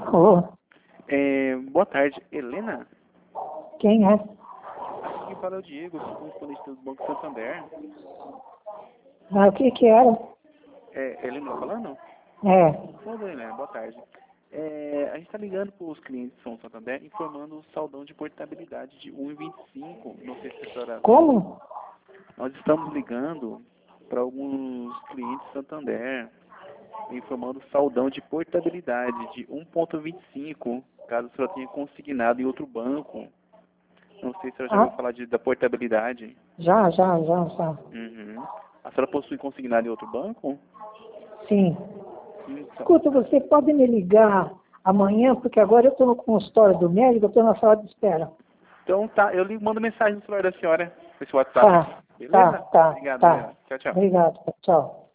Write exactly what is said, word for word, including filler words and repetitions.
Ô, É, boa tarde, Helena? quem é? Aqui quem fala é o Diego, eu sou correspondente do Banco Santander. Ah, o que que era? É, Helena tá falando? É. Ô, Helena, boa tarde. É, a gente está ligando para os clientes de São Santander informando o saldão de portabilidade de um vírgula vinte e cinco. Não sei se a senhora... Como? Nós estamos ligando para alguns clientes de Santander informando o saldão de portabilidade de um vírgula vinte e cinco, caso a senhora tenha consignado em outro banco. Não sei se a senhora já Ah, ouviu falar de, da portabilidade. já, já, já, já. Uhum. A senhora possui consignado em outro banco? Sim. Então, Escuta, você pode me ligar amanhã, porque agora eu estou no consultório do médico, eu estou na sala de espera. então tá, eu lhe mando mensagem no celular da senhora, esse WhatsApp. Tá, tá, Beleza? tá, Obrigado, tá. Helena. Tchau, tchau. Obrigado, tchau.